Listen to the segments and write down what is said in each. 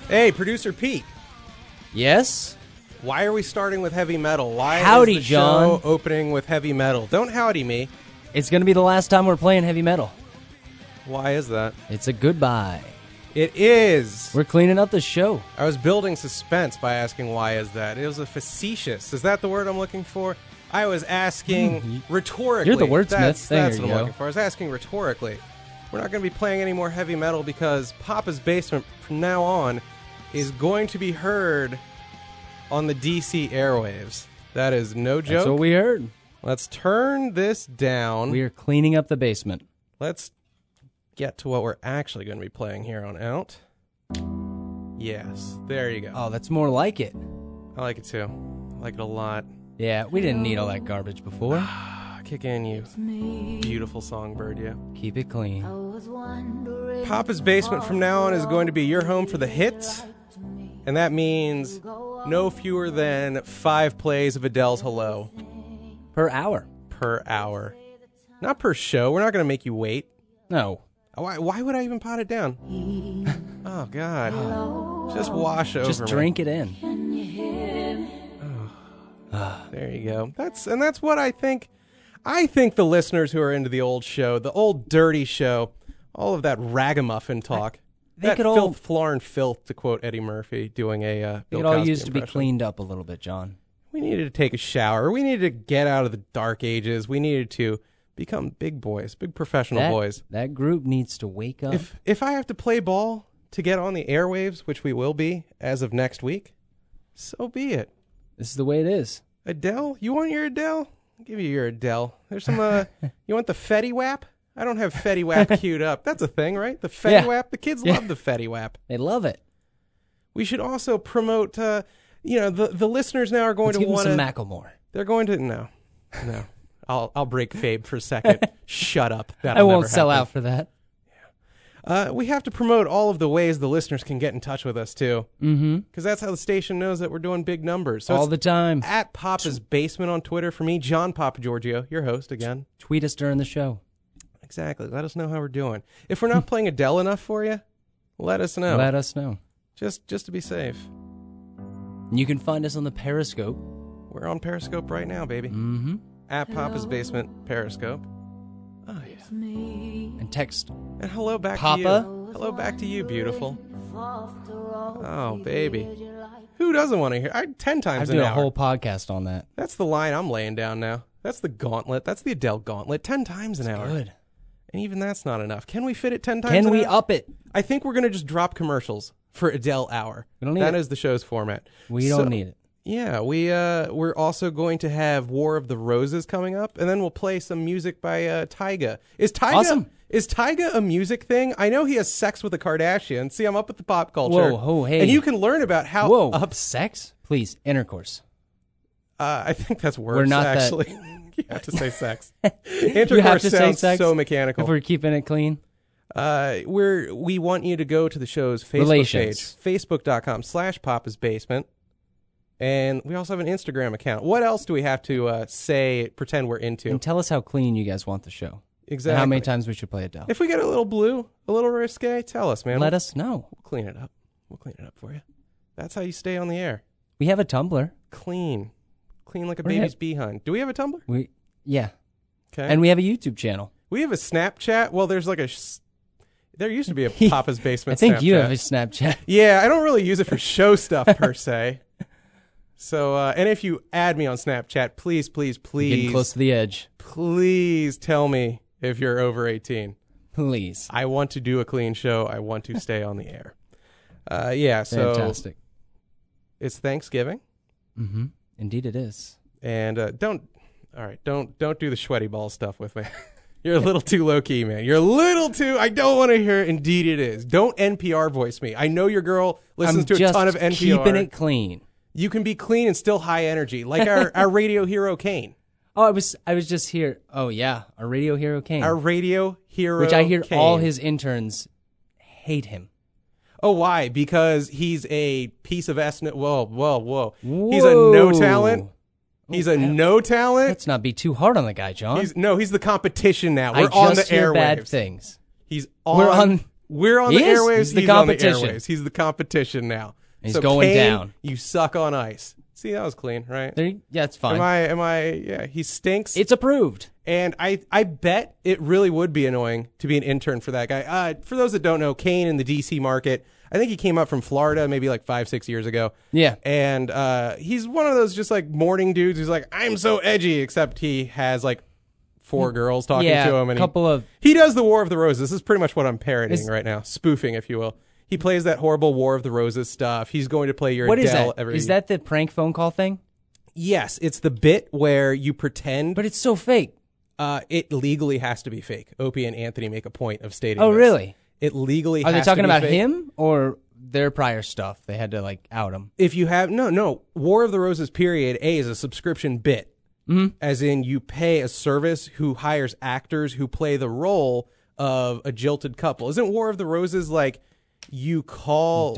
Hey, Producer Pete. Yes? Why are we starting with heavy metal? Why Howdy, is the John. show opening with heavy metal? Don't howdy me. It's going to be the last time we're playing heavy metal. Why is that? It's a goodbye. It is. We're cleaning up the show. I was building suspense by asking why is that. It was a facetious. Is that the word I'm looking for? I was asking rhetorically. You're the wordsmith. That's There what you I'm go. looking for. I was asking rhetorically. We're not going to be playing any more heavy metal because Papa's Basement from now on is going to be heard on the DC airwaves. That is no joke. That's what we heard. Let's turn this down. We are cleaning up the basement. Let's get to what we're actually going to be playing here on out. Yes, there you go. Oh, that's more like it. I like it too. I like it a lot. Yeah, we didn't need all that garbage before. Kick in, you beautiful songbird, you. Keep it clean. Papa's Basement from now on is going to be your home for the hits, and that means no fewer than 5 plays of Adele's Hello Per hour. per hour. Not per show. We're not going to make you wait. No. Why would I even pot it down? Oh, God. Just wash over Just me. drink it in. There you go. That's what I think. I think the listeners who are into the old show, the old dirty show, all of that ragamuffin talk, They that could all- filth, floor and filth, to quote Eddie Murphy, doing a Bill It all Cosby used to be impression. cleaned up a little bit, John. We needed to take a shower. We needed to get out of the dark ages. We needed to become big boys, big professional boys. That group needs to wake up. If I have to play ball to get on the airwaves, which we will be as of next week, so be it. This is the way it is. Adele? You want your Adele? I'll give you your Adele. There's some, you want the Fetty Wap? I don't have Fetty Wap queued up. That's a thing, right? The Fetty Yeah. Wap? The kids Yeah. love the Fetty Wap. They love it. We should also promote, the listeners now are going Let's to give them want some to... Macklemore. They're going to... No. I'll break Fabe for a second. Shut up. I That'll won't never sell happen. out for that. We have to promote all of the ways the listeners can get in touch with us, too. Mm-hmm. Because that's how the station knows that we're doing big numbers. So All it's the time. at Papa's Basement on Twitter for me, John Papa Giorgio, your host again. Tweet us during the show. Exactly. Let us know how we're doing. If we're not playing Adele enough for you, let us know. Let us know. Just to be safe. And you can find us on the Periscope. We're on Periscope right now, baby. Mm-hmm. At Papa's Basement Periscope. Oh, yeah. And text. And hello back to Papa? you. Hello back to you, beautiful. Oh, baby. Who doesn't want to hear? 10 times I've an done a hour. whole podcast on that. That's the line I'm laying down now. That's the gauntlet. That's the Adele gauntlet. 10 times an hour. Good. And even that's not enough. Can we fit it 10 times Can an we hour? up it? I think we're going to just drop commercials for Adele Hour. We don't need That it. is the show's format. We don't need it. Yeah, we're also going to have War of the Roses coming up, and then we'll play some music by Tyga. Is Tyga a music thing? I know he has sex with the Kardashians. See, I'm up with the pop culture. Whoa, hey. And you can learn about how Whoa, sex? Please, intercourse. I think that's worse, We're not that- actually. You have to say sex. You Intercourse have to say sounds sex so mechanical. if we're keeping it clean. We want you to go to the show's Facebook Relations. page, facebook.com/Papa's Basement. And we also have an Instagram account. What else do we have to pretend we're into? And tell us how clean you guys want the show. Exactly. And how many times we should play Adele. If we get a little blue, a little risque, tell us, man. Let us know. We'll clean it up. We'll clean it up for you. That's how you stay on the air. We have a Tumblr. Clean like a We're baby's behind. Do we have a Tumblr? Yeah. Okay. And we have a YouTube channel. We have a Snapchat. Well, there's like there used to be a Papa's I Basement think Snapchat. you have a Snapchat. Yeah, I don't really use it for show stuff per se. So, and if you add me on Snapchat, please, Getting close to the edge. please tell me if you're over 18. Please. I want to do a clean show. I want to stay on the air. Yeah, so Fantastic. it's Thanksgiving, Mm-hmm. Indeed it is. and don't do the sweaty ball stuff with me. You're a little too low key, man. You're a little too. I don't want to hear. Indeed, it is. Don't NPR voice me. I know your girl listens I'm to a just ton of NPR. keeping it clean. You can be clean and still high energy, like our radio hero Kane. Oh, I was just here. Oh yeah, our radio hero Kane. Our radio hero, which I hear Kane. all his interns hate him. Oh, why? Because he's a piece of S. Whoa. He's a no talent. He's a no talent. Let's not be too hard on the guy, John. He's the competition now. I We're on the just hear airwaves. bad things. He's We're on We're on He the is. airwaves. He's the He's on the competition. airwaves. He's the competition now. He's so going Kane, down. You suck on ice. See, that was clean, right? Yeah, it's fine. Am I, yeah, he stinks. It's approved. And I bet it really would be annoying to be an intern for that guy. For those that don't know, Kane in the DC market, I think he came up from Florida maybe like 5-6 years ago. Yeah. And he's one of those just like morning dudes who's like, I'm so edgy, except he has like 4 girls talking to him. And he does the War of the Roses. This is pretty much what I'm parodying right now, spoofing, if you will. He plays that horrible War of the Roses stuff. He's going to play your What Adele is that? Is that the prank phone call thing? Yes, it's the bit where you pretend. But it's so fake. It legally has to be fake. Opie and Anthony make a point of stating Oh, this. really? It legally Are has they to talking be about fake. him or their prior stuff? They had to like out him. If you have no War of the Roses period A is a subscription bit. Mm-hmm. As in you pay a service who hires actors who play the role of a jilted couple. Isn't War of the Roses like you call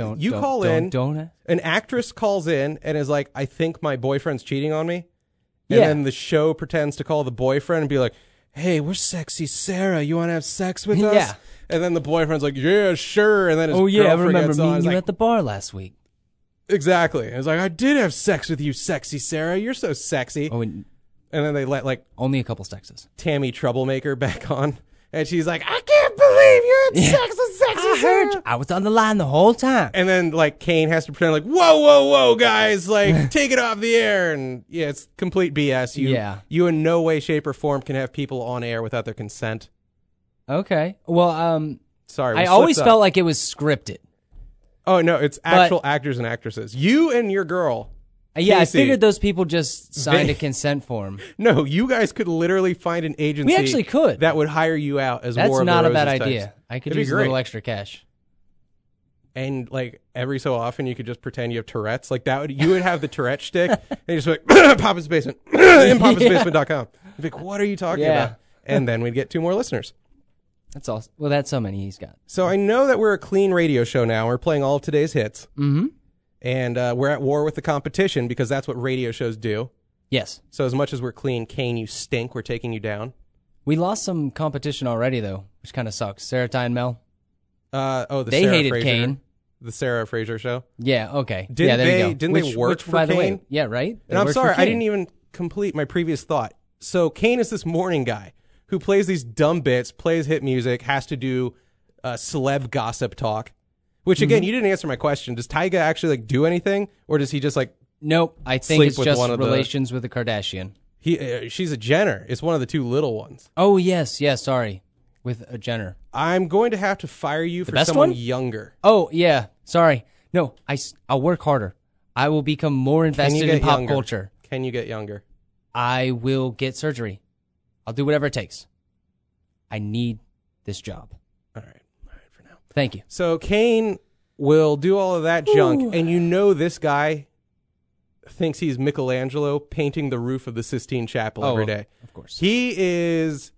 in an actress calls in and is like, I think my boyfriend's cheating on me. And then the show pretends to call the boyfriend and be like, hey, we're sexy Sarah. You want to have sex with us? Yeah. And then the boyfriend's like, yeah, sure. And then his I girlfriend remember gets on. meeting you Like, at the bar last week. exactly. It's like, I did have sex with you, sexy Sarah. You're so sexy. Oh, and And then they let like only a couple sexes. Tammy Troublemaker back on. And she's like, I can't believe you had sex with sexy Sarah. I was on the line the whole time. And then like Kane has to pretend like, whoa, guys, like take it off the air. And yeah, it's complete BS. You in no way, shape, or form can have people on air without their consent. Okay. Well, sorry. I always felt like it was scripted. Oh no, it's actual actors and actresses. You and your girl. Yeah, Casey, I figured those people just signed a consent form. No, you guys could literally find an agency. We actually could. That would hire you out as That's War of the not a Roses bad types. idea. I could It'd be use a great. little extra cash. And like every so often, you could just pretend you have Tourette's. Like that would you would have the Tourette stick, and you just be like Papa's Basement, in papasbasement.com. You'd be like, what are you talking about? And then we'd get 2 more listeners. That's all. Well, that's so many he's got. So I know that we're a clean radio show now. We're playing all of today's hits. Mm-hmm. And we're at war with the competition because that's what radio shows do. Yes. So as much as we're clean, Kane, you stink. We're taking you down. We lost some competition already, though, which kind of sucks. Sarah, Ty, and Mel. They Sarah hated Fraser, Kane. The Sarah Fraser show. Yeah. Okay. Didn't there you go. Didn't they work for by Kane? The way, yeah. Right. And I'm sorry, I didn't even complete my previous thought. So Kane is this morning guy who plays these dumb bits, plays hit music, has to do celeb gossip talk. Which again, you didn't answer my question. Does Tyga actually like do anything, or does he just like? Nope. I think sleep it's with just one of the- relations with a Kardashian. She's a Jenner. It's one of the 2 little ones. Oh yes, yes. Sorry, with a Jenner. I'm going to have to fire you for best someone one? younger. Oh yeah. Sorry. No, I'll work harder. I will become more invested in pop culture. Can you get younger? I will get surgery. I'll do whatever it takes. I need this job. All right for now. Thank you. So Kane will do all of that junk, and you know this guy thinks he's Michelangelo painting the roof of the Sistine Chapel every day. Of course. He is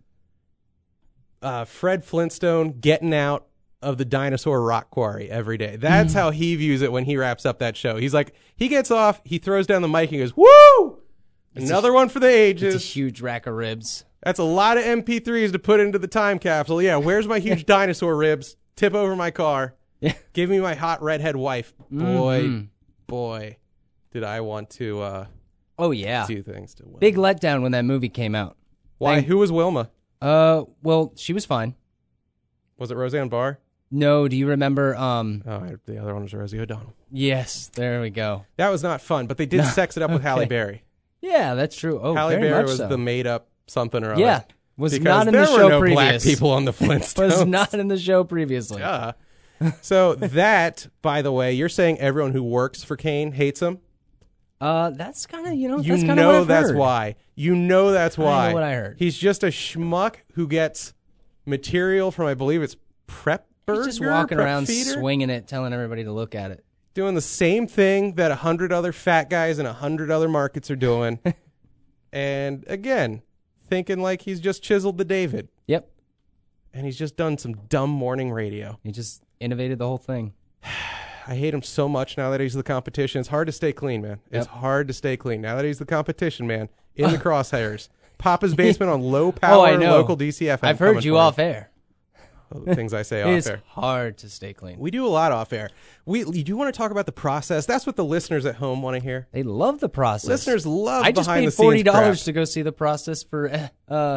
Fred Flintstone getting out of the dinosaur rock quarry every day. That's how he views it when he wraps up that show. He's like, he gets off, he throws down the mic and goes, woo! Another one for the ages. It's a huge rack of ribs. That's a lot of MP3s to put into the time capsule. Yeah, where's my huge dinosaur ribs? Tip over my car. Yeah. Give me my hot redhead wife. Boy, did I want to Oh yeah. do things to Wilma. Big letdown when that movie came out. Why? Who was Wilma? Well, she was fine. Was it Roseanne Barr? No, do you remember The other one was Rosie O'Donnell. Yes, there we go. That was not fun, but they did sex it up with Halle Berry. Yeah, that's true. Oh, Halle very Berry much was so. the made up something or other. Yeah. Was because not in there the were show no previous. black people on the Flintstones. Was not in the show previously. Yeah. So that, by the way, you're saying everyone who works for Kane hates him? That's kind of, You that's kind of know what I've that's heard. why. You know that's why. I know what I heard. He's just a schmuck who gets material from, I believe it's Prep Burger, He's just walking Prep around Feeder, swinging it, telling everybody to look at it. doing the same thing that 100 other fat guys in 100 other markets are doing. And again, thinking like he's just chiseled the David. Yep. And he's just done some dumb morning radio. He just innovated the whole thing. I hate him so much now that he's the competition. It's hard to stay clean, man. It's hard to stay clean. Now that he's the competition, man, in the crosshairs. Papa's Basement on low power I know. local DCFM. I've heard you off air. the things I say off It's air. hard to stay clean. We do a lot off air. You do want to talk about the process? That's what the listeners at home want to hear. They love the process. Listeners love I just behind paid the scenes $40 crap. to go see the process for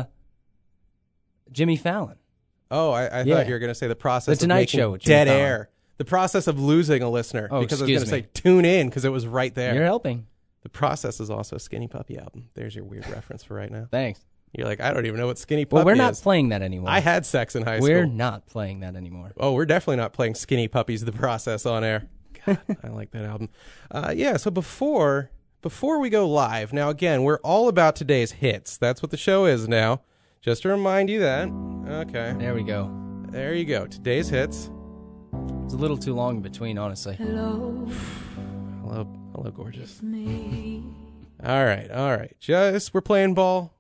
Jimmy Fallon. Oh, I Yeah. thought you were going to say the process The of Tonight making Show with Jimmy dead Fallon. air. The process of losing a listener. Oh, because I was going to excuse say me. tune in because it was right there. You're helping. The process is also a Skinny Puppy album. There's your weird reference for right now. Thanks. You're like, I don't even know what Skinny Puppy Well, we're not is. playing that anymore. I had sex in high We're school. not playing that anymore. Oh, we're definitely not playing Skinny Puppies, The Process on air. God, I like that album. Yeah, so before we go live, now again, we're all about today's hits. That's what the show is now. Just to remind you that. Okay. There we go. There you go. Today's hits. It's a little too long in between, honestly. Hello, gorgeous. All right. We're playing ball.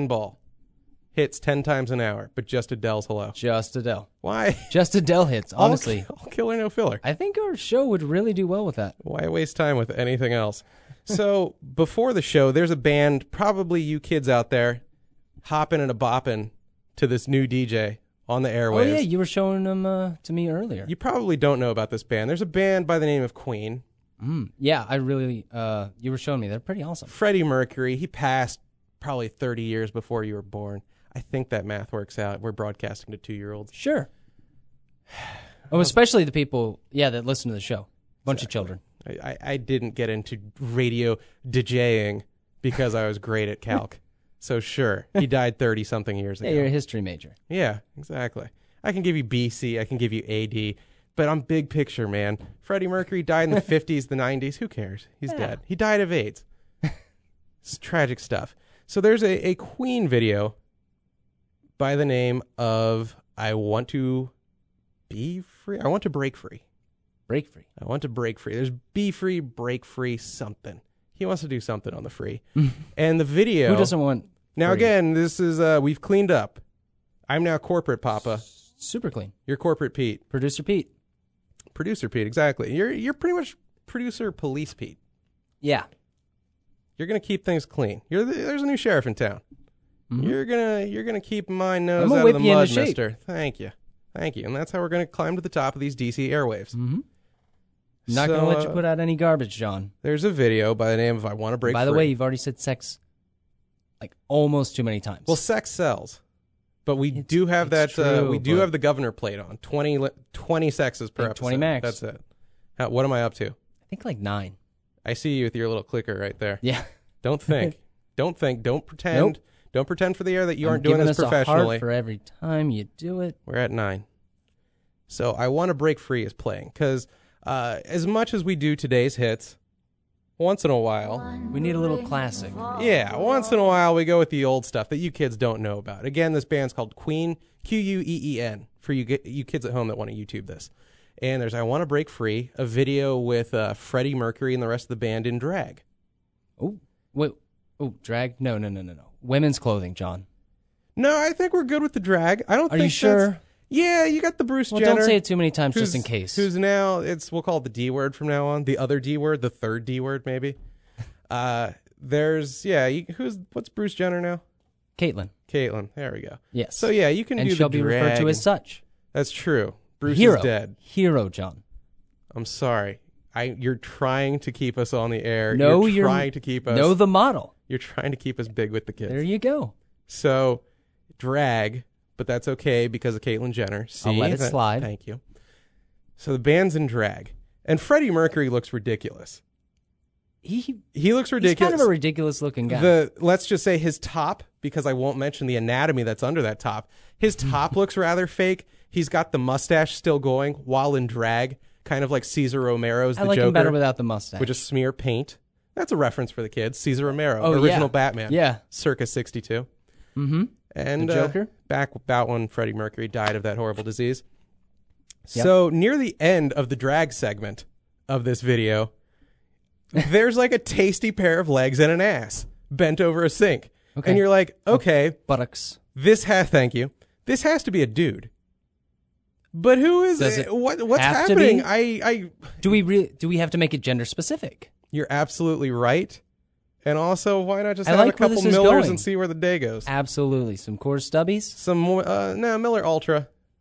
Hits 10 times an hour, but just Adele's hello. Just Adele. Why? Just Adele hits, honestly. All killer, no filler. I think our show would really do well with that. Why waste time with anything else? So before the show, there's a band, probably you kids out there, hopping and a bopping to this new DJ on the airwaves. Oh, yeah, you were showing them to me earlier. You probably don't know about this band. There's a band by the name of Queen. Yeah, I really, you were showing me. They're pretty awesome. Freddie Mercury, he passed probably 30 years before you were born. I think that math works out. We're broadcasting to 2-year-olds. Sure. Oh, especially the people, that listen to the show. Bunch of children. I didn't get into radio DJing because I was great at calc. So sure, he died 30-something years ago. Yeah, you're a history major. Yeah, exactly. I can give you BC, I can give you AD, but I'm big picture, man. Freddie Mercury died in the 50s, the 90s. Who cares? He's dead. He died of AIDS. It's tragic stuff. So there's a Queen video by the name of I Want to Be Free. I Want to Break Free. Break free. I want to break free. There's be free, break free, something. He wants to do something on the free. And the video. Who doesn't want Now, free? again, this is, we've cleaned up. I'm now corporate Papa. Super clean. You're corporate Pete. Producer Pete. Producer Pete, exactly. You're pretty much producer police Pete. Yeah. You're gonna keep things clean. There's a new sheriff in town. You're gonna keep my nose I'm gonna out of whip the you into mud, shape. mister. Thank you. And that's how we're gonna climb to the top of these DC airwaves. Not going to let you put out any garbage, John. There's a video by the name of I Want to Break Free. By the way, you've already said sex like almost too many times. Well, sex sells. But we do have that. true, We do but- have the governor plate on 20 sexes per Like episode. 20 max. That's it. What am I up to? I think like 9. I see you with your little clicker right there. Yeah. Don't think. Don't pretend. Nope. Don't pretend for the air that you I'm aren't doing giving this us a professionally. heart for every time you do it. We're at 9. So I Want to Break Free is playing because as much as we do today's hits, once in a while, We need a little classic. once in a while we go with the old stuff that you kids don't know about. Again, this band's called Queen, Queen, for you kids at home that want to YouTube this. And there's I Want to Break Free, a video with Freddie Mercury and the rest of the band in drag. Oh, wait. Oh, drag? No. Women's clothing, John. No, I think we're good with the drag. I don't Are think you sure? Yeah, you got the Bruce Well, Jenner. don't say it too many times just in who's- case. Who's now, we'll call it the D word from now on. The other D word, the third D word, maybe. What's Bruce Jenner now? Caitlyn. Caitlyn. There we go. Yes. So yeah, you can and do she'll the be drag. referred to as such. That's true. Bruce Hero. is dead. Hero, John. I'm sorry. You're trying to keep us on the air. No, you're trying to keep us. Know the model. You're trying to keep us big with the kids. There you go. So, drag, but that's okay because of Caitlyn Jenner. See, I'll let it slide. Thank you. So the band's in drag, and Freddie Mercury looks ridiculous. He looks ridiculous. He's kind of a ridiculous looking guy. Let's just say his top, because I won't mention the anatomy that's under that top. His top looks rather fake. He's got the mustache still going while in drag, kind of like Cesar Romero's I the like Joker. him better without the mustache. With just smear paint. That's a reference for the kids. Cesar Romero, Oh, original yeah. Batman. Yeah. Circa 62. Mm-hmm. And The Joker? back about when Freddie Mercury died of that horrible disease. Yep. So near the end of the drag segment of this video, there's like a tasty pair of legs and an ass bent over a sink. Okay. And you're like, okay, Buttocks. thank you. This has to be a dude. But who is Does it? it What's have to happening? be? Do we have to make it gender specific? You're absolutely right. And also, why not just I have like a where couple this is Millers going. and see where the day goes? Absolutely. Some core stubbies. Some more, Miller Ultra.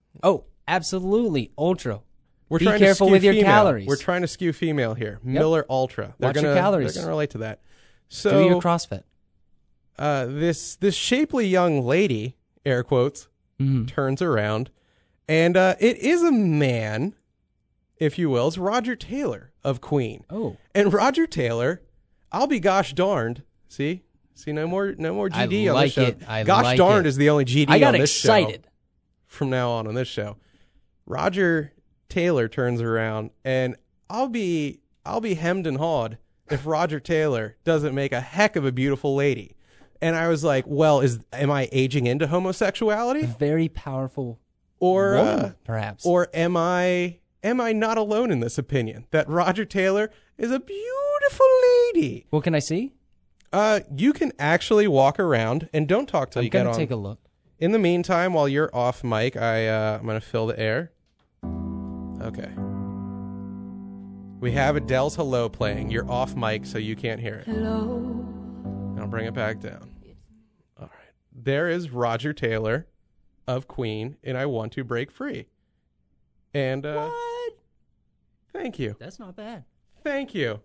Oh, absolutely. Ultra. We're Be trying careful to skew with your female. calories. We're trying to skew female here. Miller Ultra. Watch your calories. They're gonna relate to that. So Do your CrossFit. this shapely young lady, air quotes, turns around, and it is a man, if you will. It's Roger Taylor of Queen. Oh. And Roger Taylor, I'll be gosh darned. See, no more GD I on like this show. it. I gosh like darned it. is the only GD I got on this excited. show. From now on this show, Roger Taylor turns around, and I'll be hemmed and hawed if Roger Taylor doesn't make a heck of a beautiful lady. And I was like, well, am I aging into homosexuality? Very powerful Or woman, perhaps. Or am I not alone in this opinion that Roger Taylor is a beautiful lady? What can I see? You can actually walk around and don't talk till you get on. I'm going to take a look. In the meantime, while you're off mic, I'm going to fill the air. Okay. We have Adele's Hello playing. You're off mic, so you can't hear it. Hello. And I'll bring it back down. All right. There is Roger Taylor of Queen, and I Want to Break Free. And, What? Thank you. That's not bad. Thank you.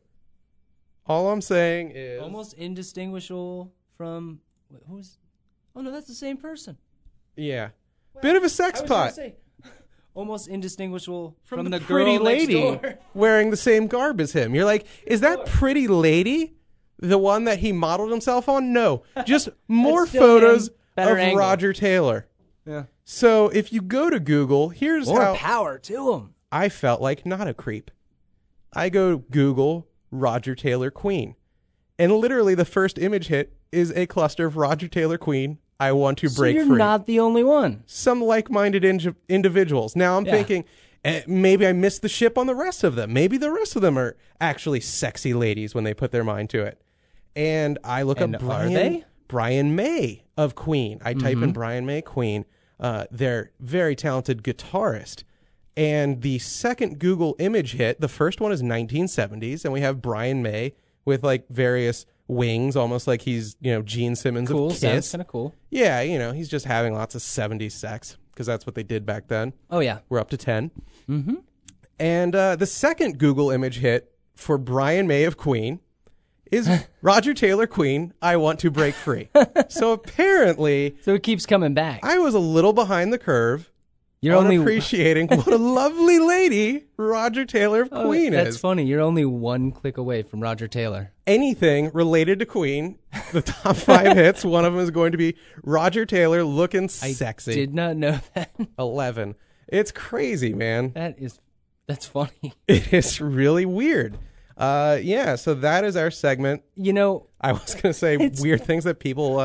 All I'm saying is... Almost indistinguishable from... who's... Oh, no, that's the same person. Yeah. Bit of a sex pot. Almost indistinguishable from the the pretty girl lady next door. wearing the same garb as him. You're like, is that pretty lady the one that he modeled himself on? No. Just more still photos him. Better of angle. Roger Taylor. Yeah. So if you go to Google, here's More how power to him. I felt like not a creep. I go Google Roger Taylor Queen. And literally the first image hit is a cluster of Roger Taylor Queen. I Want to Break So you're Free. not the only one. Some like-minded individuals. Now I'm thinking, maybe I missed the ship on the rest of them. Maybe the rest of them are actually sexy ladies when they put their mind to it. And I look up Brian May of Queen. I type in Brian May Queen. They're very talented guitarist. And the second Google image hit, the first one is 1970s, and we have Brian May with like various wings, almost like he's, Gene Simmons Cool. of Kiss. Sounds kind of cool. Yeah, he's just having lots of 70s sex because that's what they did back then. Oh, yeah. We're up to 10. Mm-hmm. And the second Google image hit for Brian May of Queen is Roger Taylor Queen, I Want to Break Free. So apparently... So it keeps coming back. I was a little behind the curve. You're only appreciating what a lovely lady Roger Taylor of Queen is. That's funny. You're only one click away from Roger Taylor. Anything related to Queen, the top 5 hits, one of them is going to be Roger Taylor looking sexy. I did not know that. 11. It's crazy, man. That's funny. It is really weird. Yeah, so that is our segment. I was going to say weird things that people,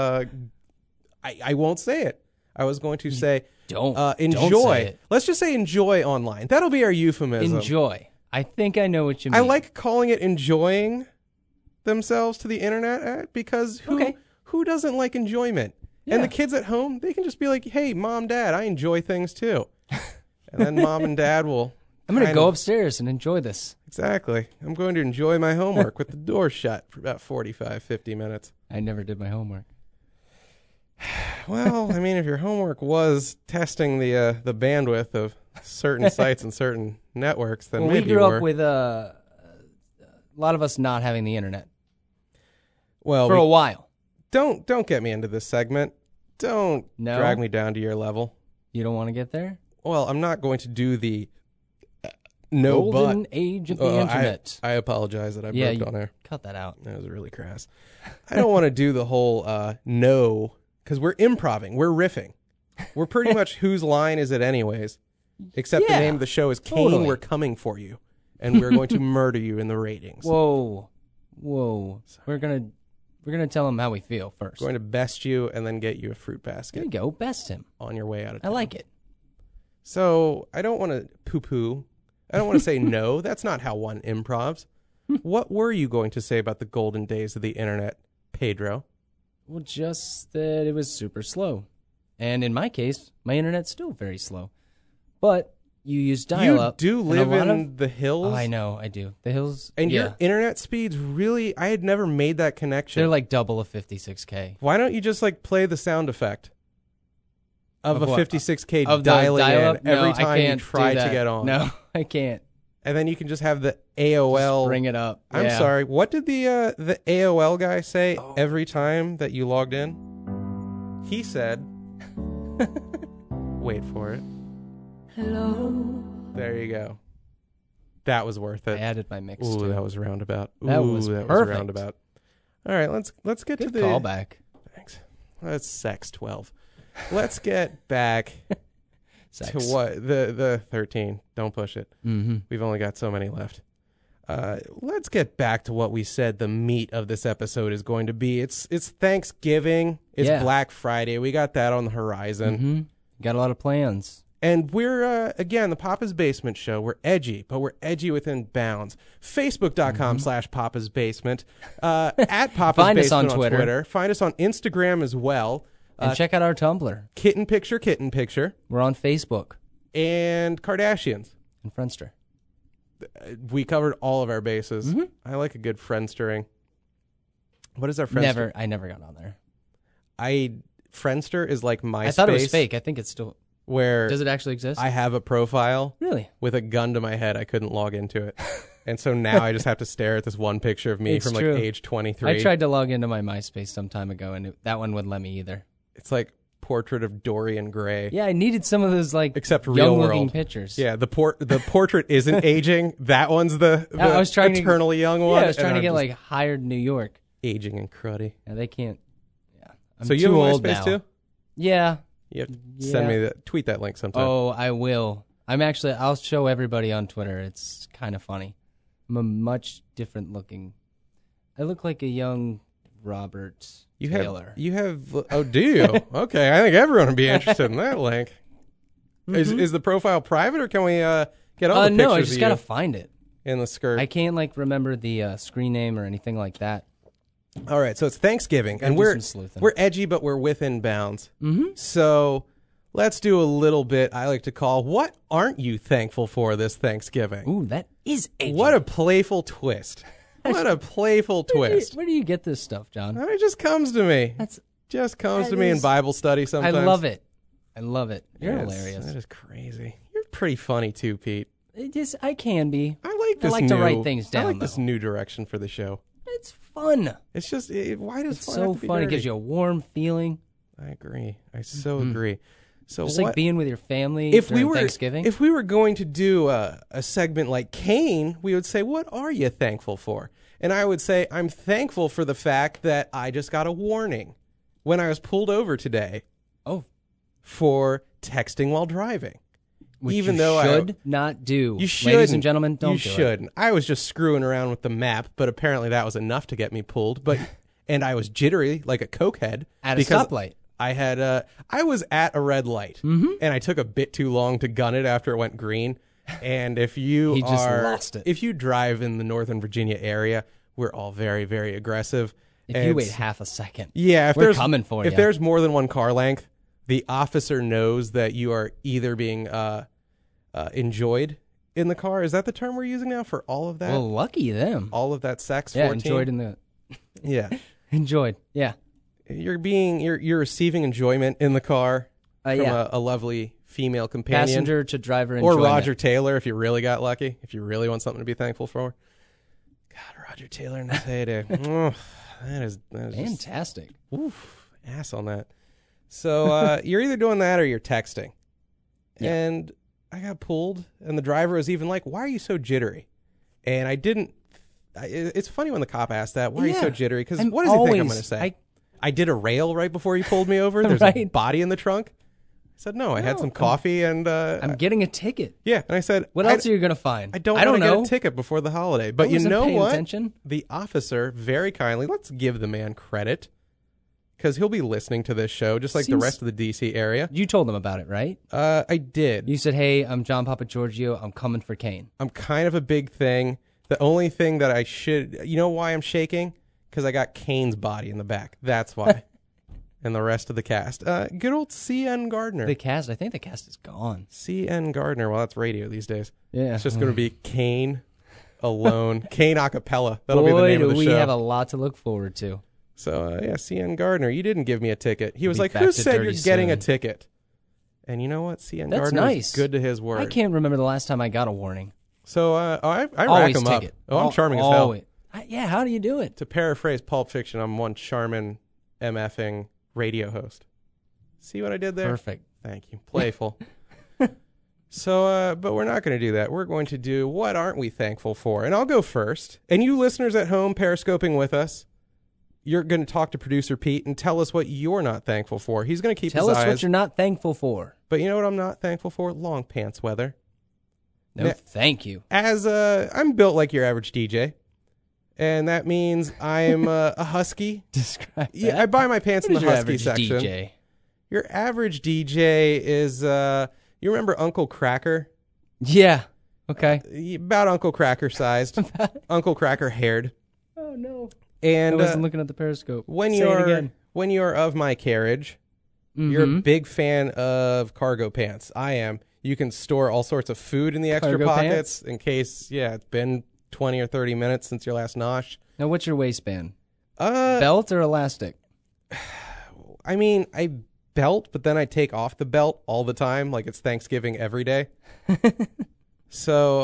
I won't say it. I was going to say... enjoy. Don't say it. Let's just say enjoy online. That'll be our euphemism. Enjoy. I think I know what you mean. I like calling it enjoying themselves to the internet because who doesn't like enjoyment? Yeah. And the kids at home, they can just be like, hey, mom, dad, I enjoy things too. And then mom and dad will... I'm going to go upstairs and enjoy this. Exactly. I'm going to enjoy my homework with the door shut for about 45, 50 minutes. I never did my homework. Well, I mean, if your homework was testing the bandwidth of certain sites and certain networks, then maybe we grew up with a lot of us not having the internet. Well, for a while. Don't get me into this segment. Don't drag me down to your level. You don't want to get there? Well, I'm not going to do the golden age of the internet. I apologize that I burped on air. Cut that out. That was really crass. I don't want to do the whole no. Because we're improving. We're riffing. We're pretty much whose line is it anyways? Except the name of the show is Kane, We're Coming For You. And we're going to murder you in the ratings. Whoa. We're gonna tell him how we feel first. We're going to best you and then get you a fruit basket. There you go. Best him. On your way out of town. I like it. So I don't want to poo-poo. I don't want to say no. That's not how one improvs. What were you going to say about the golden days of the internet, Pedro? Well, just that it was super slow. And in my case, my internet's still very slow. But you use dial-up. You do live in the hills? Oh, I know, I do. The hills. And your internet speeds really, I had never made that connection. They're like double of 56K. Why don't you just play the sound effect? of a 56K of the dialing dial-up? in every No, I time you can't try do to that. get on. No, I can't. And then you can just have the AOL. Just bring it up. I'm Yeah. sorry. What did the AOL guy say every time that you logged in? He said, wait for it. Hello. There you go. That was worth I it. added my mix Ooh, too. that was roundabout. That was that was perfect. roundabout. All right, let's get Good to the callback. Thanks. That's sex 12. Let's get back Sex. to what the 13. Don't push it. Mm-hmm. We've only got so many left. Let's get back to what we said the meat of this episode is going to be. It's Thanksgiving. It's Black Friday. We got that on the horizon. Mm-hmm. Got a lot of plans. And we're, again, the Papa's Basement Show. We're edgy, but we're edgy within bounds. Facebook.com/Papa's Basement. At Papa's Find us Basement on Twitter. Find us on Instagram as well. And check out our Tumblr. Kitten Picture. We're on Facebook. And Kardashians. And Friendster. We covered all of our bases. Mm-hmm. I like a good Friendstering. What is our Friendster? I never got on there. Friendster is like MySpace. I thought it was fake. I think it's still... Where Does it actually exist? I have a profile. Really? With a gun to my head. I couldn't log into it. And so now I just have to stare at this one picture of me It's from true. like age 23. I tried to log into my MySpace some time ago, and that one wouldn't let me either. It's like portrait of Dorian Gray. Yeah, I needed some of those like Except real young-looking world pictures. Yeah, the portrait isn't aging. That one's the I was trying eternally young one. Yeah, I was trying and to I'm get just like hired in New York. aging and cruddy. Yeah, they can't. Yeah, I'm So too you have a old MySpace now. too? Yeah. You have to send me tweet that link sometime. Oh, I will. I'll show everybody on Twitter. It's kind of funny. I'm a much different looking. I look like a young Robert Taylor. Oh, do you? Okay, I think everyone would be interested in that link. Mm-hmm. Is the profile private, or can we get all the pictures no, I just of gotta you find it. in the skirt? I can't like remember the screen name or anything like that. All right, so it's Thanksgiving, and do we're some sleuthing. we're edgy, but we're within bounds. Mm-hmm. So let's do a little bit I like to call "What aren't you thankful for this Thanksgiving?" Ooh, that is edgy. What a playful twist! What a playful twist! Where do you get this stuff, John? It just comes to me. Just comes to me in Bible study sometimes. I love it. I love it. You're Yeah, hilarious. That is crazy. You're pretty funny too, Pete. I can be. I like this. I like to write things down. I like this though. new direction for the show. It's fun. It's just why does It's fun so have to be fun. It dirty? gives you a warm feeling. I agree. I so agree. So Just what, like being with your family if during we were Thanksgiving. If we were going to do a segment like Kane, we would say, "What are you thankful for?" And I would say, "I'm thankful for the fact that I just got a warning when I was pulled over today for texting while driving." Which Even you though should not do. You shouldn't. Ladies and gentlemen, don't you do shouldn't. I was just screwing around with the map, but apparently that was enough to get me pulled. But and I was jittery like a cokehead At a because stoplight. I had I was at a red light, and I took a bit too long to gun it after it went green. And if you He just lost it. if you drive in the Northern Virginia area, we're all very, very aggressive. If you wait half a second. Yeah, if we're there's coming for if you. there's more than one car length, the officer knows that you are either being enjoyed in the car. Is that the term we're using now for all of that? Well, lucky them. All of that sex. Yeah, 14? enjoyed in the. Yeah, Enjoyed. Yeah. you're receiving enjoyment in the car from Yeah. a lovely female companion, Passenger to driver or enjoyment. Roger Taylor if you really got lucky. If you really want something to be thankful for. God, Roger Taylor in his heyday. Oh, that is just, Fantastic. oof, ass on that. So you're either doing that or you're texting. Yeah. And I got pulled, and the driver was even like, "Why are you so jittery?" And I didn't. It's funny when the cop asked that. Why are you so Yeah. jittery? Because I'm what does he think I'm always- going to say? I did a rail right before he pulled me over. There's a Right. body in the trunk. I said, "No, I had some coffee and I'm getting a ticket. yeah." And I said, What else are you going to find? I don't know. want to get a ticket before the holiday." But I you wasn't know paying what? attention. The officer very kindly, let's give the man credit, because he'll be listening to this show just like the Seems- rest of the DC area. You told them about it, right? I did. You said, "Hey, I'm John Papa Giorgio. I'm coming for Kane." I'm kind of a big thing. The only thing that I should, you know why I'm shaking? Because I got Kane's body in the back. That's why. And the rest of the cast. Good old C.N. Gardner. The cast. I think the cast is gone. C.N. Gardner. Well, that's radio these days. Yeah. It's just going to be Kane alone. Kane a cappella. That'll be the Boy, name do of the we show. have a lot to look forward to. So, yeah, C.N. Gardner, you didn't give me a ticket. He was Be like, back who to said dirty you're getting a soon. ticket? And you know what? CN That's Gardner nice. is good to his word. I can't remember the last time I got a warning. So I rack Always them take up. it. Oh, I'm charming as hell. Yeah, how do you do it? To paraphrase Pulp Fiction, I'm one charming MFing radio host. See what I did there? Perfect. Thank you. Playful. So, but we're not going to do that. We're going to do What Aren't We Thankful For? And I'll go first. And you listeners at home periscoping with us, you're going to talk to producer Pete and tell us what you're not thankful for. He's going to keep his eyes. Tell us what you're not thankful for. But you know what I'm not thankful for? Long pants weather. No, thank you. As I'm built like your average DJ. And that means I'm a husky. Describe that. Yeah, I buy my pants in the husky section. DJ? Your average DJ is, you remember Uncle Cracker? Yeah. Okay. About Uncle Cracker sized. Uncle Cracker haired. Oh, no. And I wasn't looking at the periscope. When Say it again. when you're of my carriage, you're a big fan of cargo pants. I am. You can store all sorts of food in the extra Cargo pockets in case, it's been 20 or 30 minutes since your last nosh. Now, what's your waistband? Belt or elastic? I mean, I belt, but then I take off the belt all the time, like it's Thanksgiving every day. So,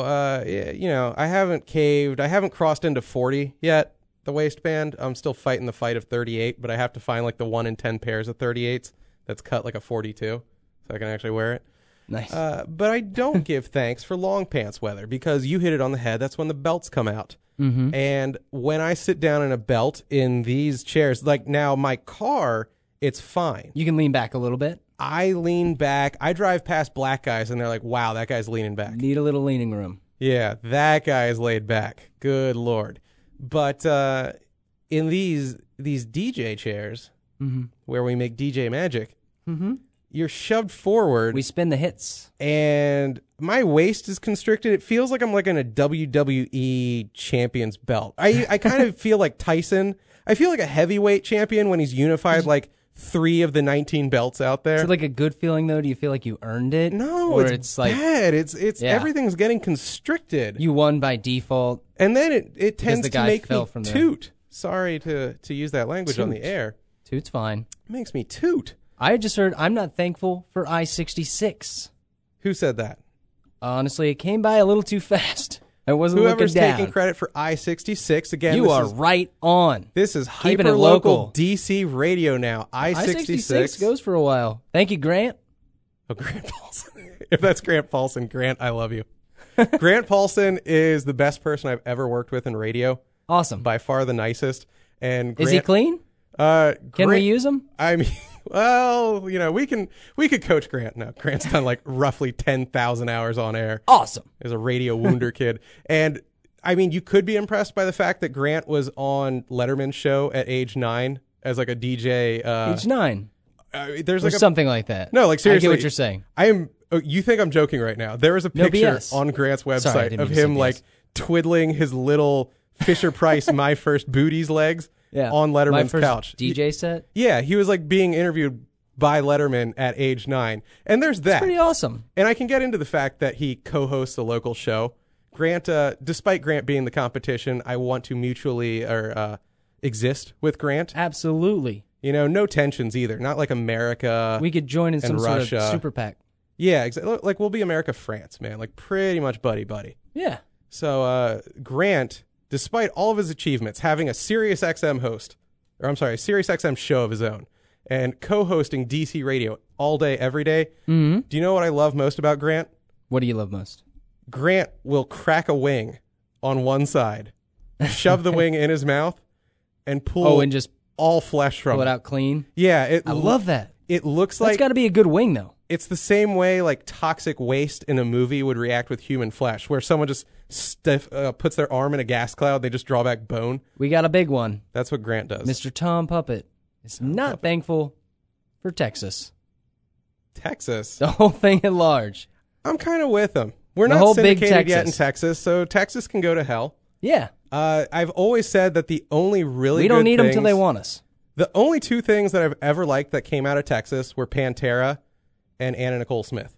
I haven't caved. I haven't crossed into 40 yet, the waistband. I'm still fighting the fight of 38, but I have to find like the 1 in 10 pairs of 38s that's cut like a 42 so I can actually wear it. Nice. But I don't give thanks for long pants weather because you hit it on the head. That's when the belts come out. Mm-hmm. And when I sit down in a belt in these chairs, like now my car, it's fine. You can lean back a little bit. I lean back. I drive past black guys and they're like, wow, that guy's leaning back. Need a little leaning room. Yeah, that guy is laid back. Good Lord. But in these DJ chairs where we make DJ magic, you're shoved forward. We spin the hits. And my waist is constricted. It feels like I'm like in a WWE champion's belt. I kind of feel like Tyson. I feel like a heavyweight champion when he's unified like 3 of the 19 belts out there. Is it like a good feeling though? Do you feel like you earned it? No, or it's like bad. It's everything's getting constricted. You won by default. And then it tends the to guy make fell me from there. toot. Sorry to use that language on the air. Toot's fine. It makes me toot. I just heard I'm not thankful for I-66. Who said that? Honestly, it came by a little too fast. I wasn't Whoever's looking down. taking credit for I-66, again, You are right on. This is Keeping it hyper-local local. DC radio now. I-66 goes for a while. Thank you, Grant. Oh, Grant Paulson. If that's Grant Paulson, Grant, I love you. Grant Paulson is the best person I've ever worked with in radio. Awesome. By far the nicest. And Grant, is he clean? Can we use him? I mean, well, we could coach Grant. No, Grant's done like roughly 10,000 hours on air. Awesome. As a radio wonder kid. And I mean, you could be impressed by the fact that Grant was on Letterman's show at age 9 as like a DJ. Age 9. There's like something like that. No, like seriously. I get what you're saying. You think I'm joking right now. There is a picture on Grant's website of him like twiddling his little Fisher-Price My First Booties legs on Letterman's couch. DJ set? Yeah, he was like being interviewed by Letterman at age 9. And there's that. That's pretty awesome. And I can get into the fact that he co-hosts a local show. Grant, despite Grant being the competition, I want to mutually exist with Grant. Absolutely. No tensions either. Not like America. We could join in some Russia. sort of super PAC. Yeah, exactly. Like we'll be America, France, man. Like pretty much buddy. Yeah. So Grant, despite all of his achievements, having a Sirius XM Sirius XM show of his own, and co-hosting DC radio all day, every day. Mm-hmm. Do you know what I love most about Grant? What do you love most? Grant will crack a wing on one side, shove the wing in his mouth, and pull and just all flesh from pull it out clean? Yeah. I love that. It looks like... That's got to be a good wing, though. It's the same way like toxic waste in a movie would react with human flesh, where someone just puts their arm in a gas cloud, they just draw back bone. We got a big one. That's what Grant does. Mr. Tom Puppet is not thankful for Texas. Texas? The whole thing at large. I'm kind of with him. We're not syndicated yet in Texas, so Texas can go to hell. Yeah. I've always said that the only really we don't need them till they want us. The only 2 things that I've ever liked that came out of Texas were Pantera and Anna Nicole Smith.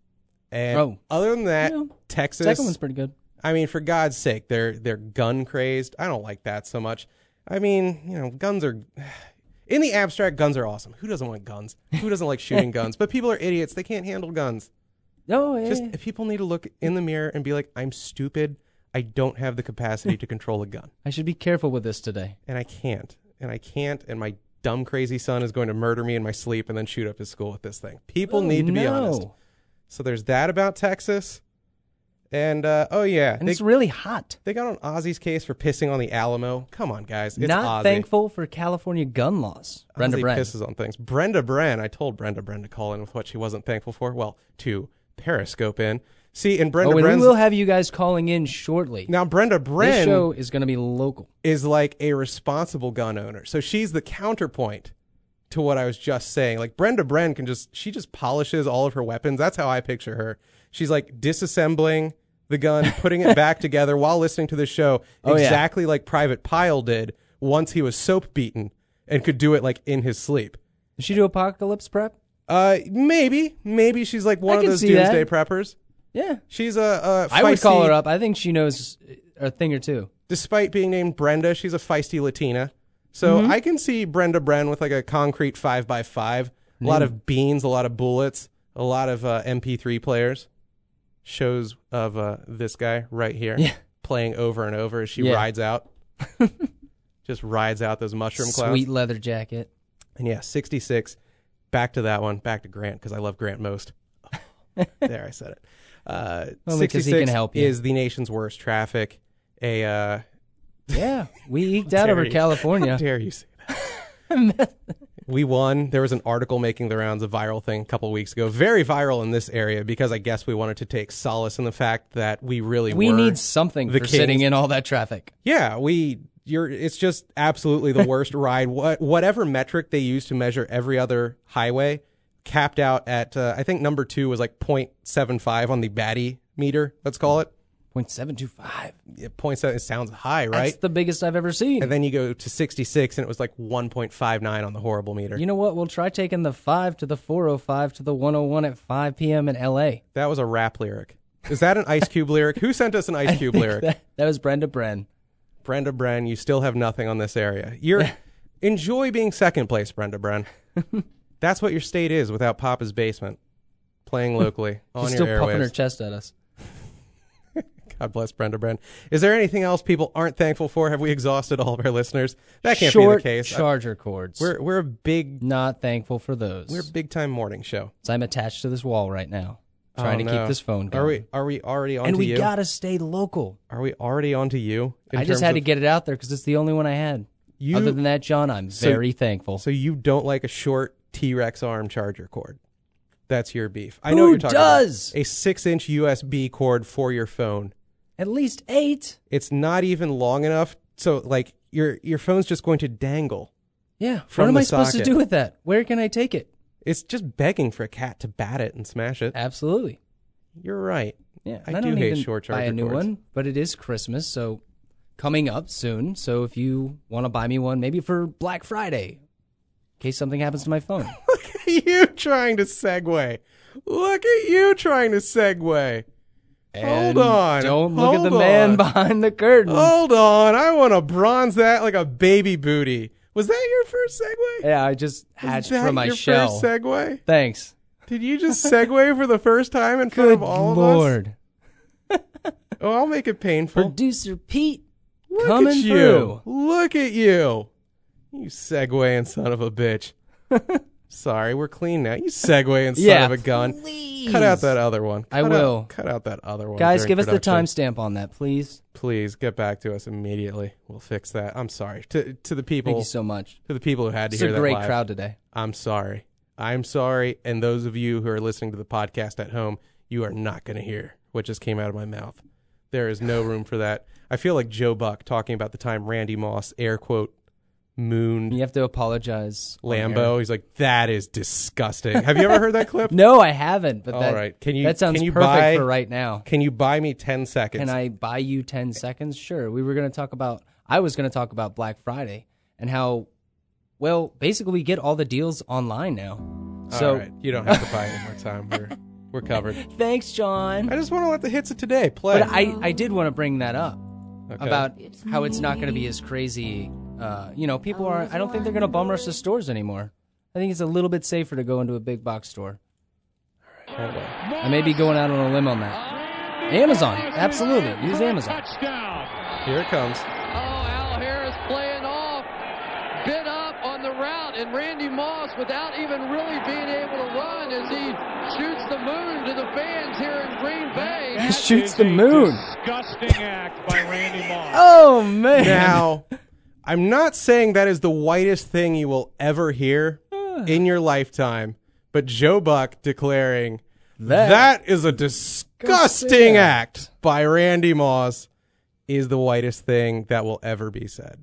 And other than that, Texas... Second one's pretty good. I mean, for God's sake, they're gun crazed. I don't like that so much. I mean, guns are... In the abstract, guns are awesome. Who doesn't want guns? Who doesn't like shooting guns? But people are idiots. They can't handle guns. No, Just if people need to look in the mirror and be like, I'm stupid. I don't have the capacity to control a gun. I should be careful with this today. And I can't. And my dumb, crazy son is going to murder me in my sleep and then shoot up his school with this thing. People need to be honest. So there's that about Texas. And, and it's really hot. They got on Ozzy's case for pissing on the Alamo. Come on, guys. It's Not Ozzy. thankful for California gun laws. Brenda Ozzy Bren. pisses on things. Brenda Bren. I told Brenda Bren to call in with what she wasn't thankful for. Well, to Periscope in. See, in Brenda Bren's... we will have you guys calling in shortly. Now, Brenda Bren... This show is going to be local. ...is like a responsible gun owner. So she's the counterpoint to what I was just saying. Like, Brenda Bren she just polishes all of her weapons. That's how I picture her. She's like disassembling the gun, putting it back together while listening to the show, exactly like Private Pyle did once he was soap beaten and could do it like in his sleep. Does she do apocalypse prep? Maybe she's like one of those doomsday preppers. Yeah, she's a feisty, I would call her up. I think she knows a thing or two. Despite being named Brenda, she's a feisty Latina. So I can see Brenda Bren with like a concrete 5x5, a lot of beans, a lot of bullets, a lot of MP3 players. Shows of this guy right here playing over and over as she rides out. Just rides out those mushroom clouds. Sweet leather jacket. And 66. Back to that one. Back to Grant because I love Grant most. There, I said it. 66 he can help you. Is the nation's worst traffic. We eked out over California. How dare you say that? We won. There was an article making the rounds, a viral thing a couple of weeks ago. Very viral in this area because I guess we wanted to take solace in the fact that we need something for sitting in all that traffic. Yeah, it's just absolutely the worst ride. Whatever metric they use to measure every other highway capped out at, I think number 2 was like 0.75 on the Batty meter, let's call it. 0.725. Yeah, 0.7, it sounds high, right? That's the biggest I've ever seen. And then you go to 66 and it was like 1.59 on the horrible meter. You know what? We'll try taking the 5 to the 405 to the 101 at 5 p.m. in L.A. That was a rap lyric. Is that an Ice Cube lyric? Who sent us an Ice Cube lyric? That was Brenda Bren. Brenda Bren, you still have nothing on this area. Enjoy being second place, Brenda Bren. That's what your state is without Papa's Basement. Playing locally on She's your still airwaves. puffing her chest at us. God bless Brenda Bren. Is there anything else people aren't thankful for? Have we exhausted all of our listeners? That can't be the case. Charger cords. We're a big... Not thankful for those. We're a big-time morning show. So I'm attached to this wall right now, trying to keep this phone going. Are we already on to you? And we gotta stay local. Are we already on to you? I just had to get it out there because it's the only one I had. Other than that, John, I'm very thankful. So you don't like a short T-Rex arm charger cord? That's your beef. I know what you're talking about. A 6-inch USB cord for your phone. At least 8. It's not even long enough, so like your phone's just going to dangle. Yeah. What am I supposed to do with that? Where can I take it? It's just begging for a cat to bat it and smash it. Absolutely. You're right. Yeah. I do hate short charger cords. Buy a new one, but it is Christmas, so coming up soon. So if you want to buy me one, maybe for Black Friday, in case something happens to my phone. Look at you trying to segue. Look at you trying to segue. And hold on. Don't look at the man behind the curtain. Hold on. I want to bronze that like a baby booty. Was that your first segue? Yeah, I just hatched from my shell. Was that your first segue? Thanks. Did you just segue for the first time in front of all of us? Good Lord. Oh, I'll make it painful. Producer Pete Look coming at you. through. Look at you. You segueing son of a bitch. Sorry, we're clean now. You segueing son of a gun. Please. Cut out that other one. I will. Cut out that other one. Guys, give us the timestamp on that, please. Please get back to us immediately. We'll fix that. I'm sorry to the people. Thank you so much. To the people who had to hear that live. It's a great crowd today. I'm sorry. I'm sorry. And those of you who are listening to the podcast at home, you are not going to hear what just came out of my mouth. There is no room for that. I feel like Joe Buck talking about the time Randy Moss, air quote, mooned. You have to apologize. Lambo. He's like, that is disgusting. Have you ever heard that clip? No, I haven't. But all right. That sounds perfect for right now. Can you buy me 10 seconds? Can I buy you 10 seconds? Sure. I was going to talk about Black Friday and how, well, basically we get all the deals online now. So all right. You don't have to buy any more time. We're covered. Thanks, John. I just want to let the hits of today play. But I did want to bring that up about how it's not going to be as crazy people aren't. I don't think they're gonna bum rush the stores anymore. I think it's a little bit safer to go into a big box store. Hold on. I may be going out on a limb on that. Amazon, absolutely. Use Amazon. Here it comes. Al Harris playing off, bit up on the route, and Randy Moss, without even really being able to run, as he shoots the moon to the fans here in Green Bay. He shoots the moon. Disgusting act by Randy Moss. Oh man! Now, I'm not saying that is the whitest thing you will ever hear in your lifetime, but Joe Buck declaring that is a disgusting act by Randy Moss is the whitest thing that will ever be said.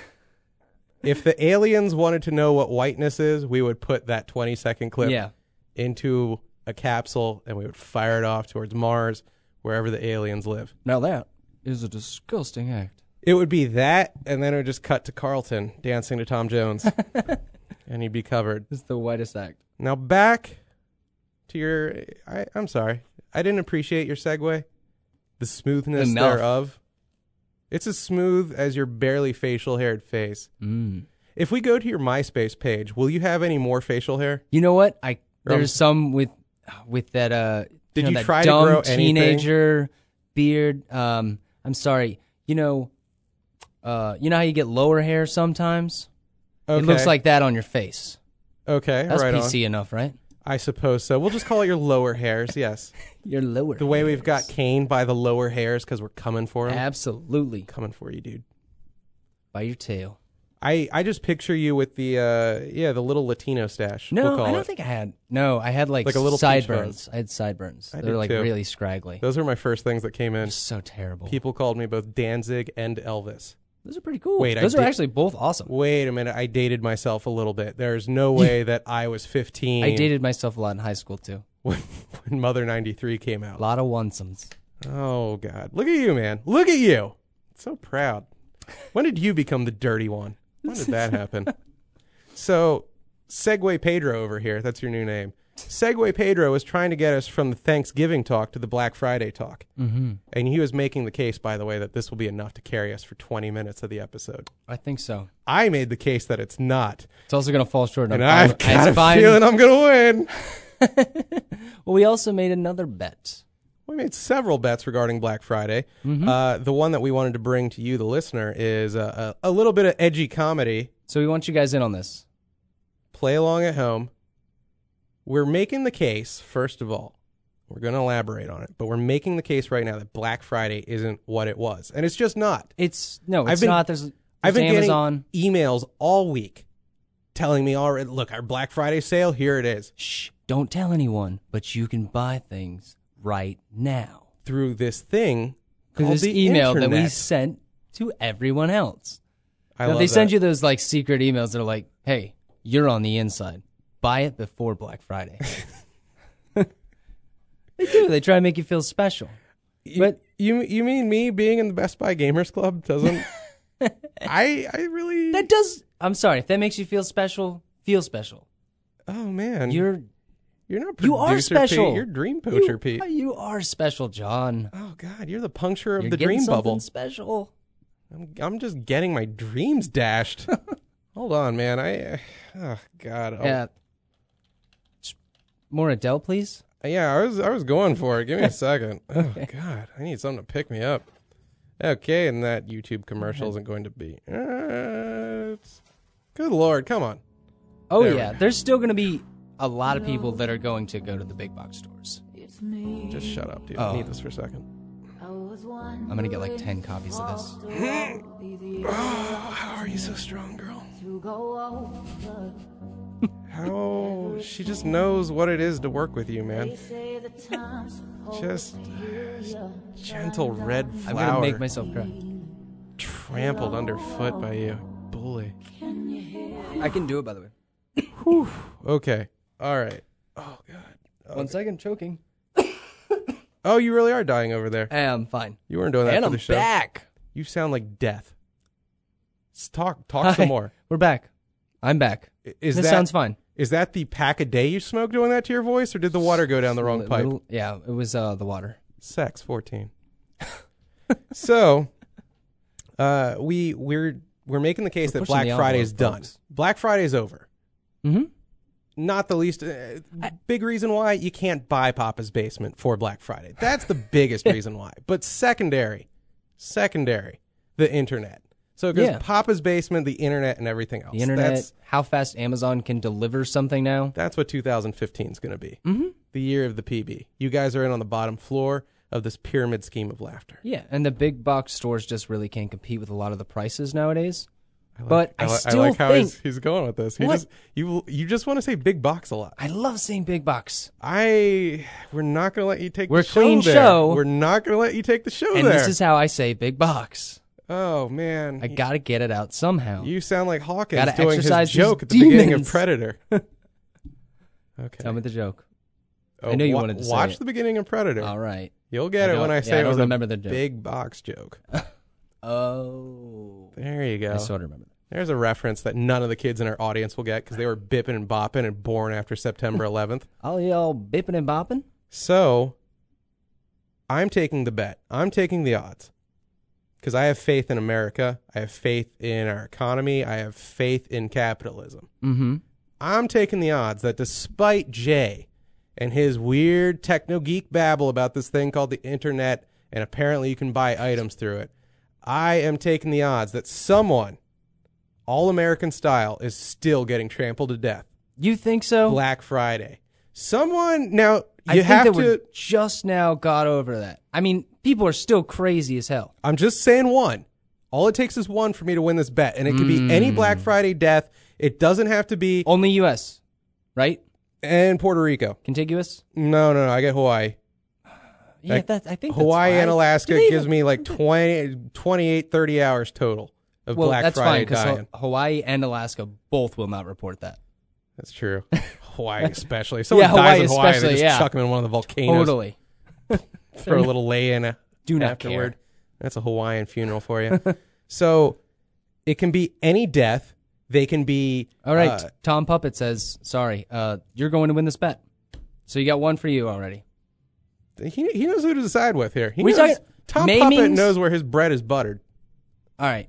If the aliens wanted to know what whiteness is, we would put that 20-second clip into a capsule and we would fire it off towards Mars, wherever the aliens live. Now that is a disgusting act. It would be that, and then it would just cut to Carlton dancing to Tom Jones, and he'd be covered. It's the whitest act. Now back to your... I'm sorry. I didn't appreciate your segue. The smoothness thereof. It's as smooth as your barely facial-haired face. If we go to your MySpace page, will you have any more facial hair? You know what? There's some with that Did you that try to dumb grow anything? teenager beard. I'm sorry. You know how you get lower hair sometimes? Okay. It looks like that on your face. Okay, That's right PC on. enough, right? I suppose so. We'll just call it your lower hairs, yes. Your lower The way we've got caned by the lower hairs because we're coming for him. Absolutely. Coming for you, dude. By your tail. I just picture you with the little Latino stash. No, we'll call I don't it. think I had. No, I had like Like a little peach sideburns. I had sideburns. I They're did like too. really scraggly. Those were my first things that came in. So terrible. People called me both Danzig and Elvis. Those are pretty cool. Wait, those are actually both awesome. Wait a minute. I dated myself a little bit. There's no way that I was 15. I dated myself a lot in high school too. When Mother 93 came out. A lot of onesomes. Oh, God. Look at you, man. Look at you. So proud. When did you become the dirty one? When did that happen? So, Segway Pedro over here. That's your new name. Segway Pedro was trying to get us from the Thanksgiving talk to the Black Friday talk. Mm-hmm. And he was making the case, by the way, that this will be enough to carry us for 20 minutes of the episode. I think so. I made the case that it's not. It's also going to fall short. And I've got a feeling I'm going to win. Well, we also made another bet. We made several bets regarding Black Friday. Mm-hmm. The one that we wanted to bring to you, the listener, is a little bit of edgy comedy. So we want you guys in on this. Play along at home. We're making the case, first of all. We're going to elaborate on it, but we're making the case right now that Black Friday isn't what it was. And it's just not. It's not. There's I've been Amazon. Getting emails all week telling me, all right, look, our Black Friday sale, here it is. Shh, don't tell anyone, but you can buy things right now. Through this thing Through called this the email internet. that we sent to everyone else. They that. Send you those like secret emails that are like, hey, you're on the inside. Buy it before Black Friday. They do. They try to make you feel special. But you mean me being in the Best Buy Gamers Club doesn't... I really... That does... I'm sorry. If that makes you feel special, feel special. Oh, man. You're not producer You are special. Pete. You're Dream Poacher Pete. You are special, John. Oh, God. You're the puncture of You're the getting dream something bubble. special. I'm just getting my dreams dashed. Hold on, man. Oh, God. Oh. Yeah. More Adele, please. Yeah, I was going for it. Give me a second. Oh, God. I need something to pick me up. Okay, and that YouTube commercial isn't going to be... good Lord, come on. Oh, yeah. There's still going to be a lot of people that are going to go to the big box stores. Just shut up, dude. I need this for a second. I'm going to get like 10 copies of this. Oh, how are you so strong, girl? How she just knows what it is to work with you, man. Just gentle red flower. I'm going to make myself cry. Trampled underfoot by you. Bully. I can do it, by the way. Whew. Okay. All right. Oh, God. Okay. 1 second, choking. Oh, you really are dying over there. I'm fine. You weren't doing that and for I'm the show. Back. You sound like death. Talk some more. We're back. I'm back. This sounds fine. Is that the pack a day you smoke doing that to your voice, or did the water go down the wrong pipe? Yeah, it was the water. Sex 14. So, we're we're making the case We're that pushing Black the Friday envelope, is done. folks. Black Friday is over. Mm-hmm. Not the least big reason why you can't buy Papa's Basement for Black Friday. That's the biggest reason why. But secondary, the internet. So it goes Papa's Basement, the internet, and everything else. The internet, how fast Amazon can deliver something now. That's what 2015 is going to be. Mm-hmm. The year of the PB. You guys are in on the bottom floor of this pyramid scheme of laughter. Yeah, and the big box stores just really can't compete with a lot of the prices nowadays. I like how he's going with this. You just want to say big box a lot. I love saying big box. We're not going to let you take We're the show clean there. show. We're not going to let you take the show and there. This is how I say big box. Oh, man. I got to get it out somehow. You sound like Hawkins Gotta doing his exercise joke these at the beginning of demons. Predator. Okay. Tell me the joke. I know you wanted to say watch it. the beginning of Predator. All right. You'll get it when I say I it don't was remember a the joke. big box joke. Oh. There you go. I sort of remember that. There's a reference that none of the kids in our audience will get because they were bipping and bopping and born after September 11th. All y'all bipping and bopping? So, I'm taking the bet. I'm taking the odds. Because I have faith in America. I have faith in our economy. I have faith in capitalism. Mm-hmm. I'm taking the odds that despite Jay and his weird techno-geek babble about this thing called the internet, and apparently you can buy items through it, I am taking the odds that someone, all-American style, is still getting trampled to death. You think so? Black Friday. Someone, now, I you think have that to... we just now got over that. I mean, people are still crazy as hell. I'm just saying one. All it takes is one for me to win this bet, and it could be any Black Friday death. It doesn't have to be... Only U.S., right? And Puerto Rico. Contiguous? No, I get Hawaii. Yeah, Like, I think Hawaii that's right. and Alaska Do they gives even- me like 28, 30 hours total of Black that's Friday fine, dying. because Hawaii and Alaska both will not report that. That's true. Hawaii especially. If someone Hawaii dies in Hawaii, they especially, just yeah. chuck them in one of the volcanoes. Totally. Throw a little lay-in Do not afterward. care. That's a Hawaiian funeral for you. So it can be any death. They can be... All right, Tom Puppet says, sorry, you're going to win this bet. So you got one for you already. He knows who to decide with here. We Tom talking- Puppet Maimings? knows where his bread is buttered. All right.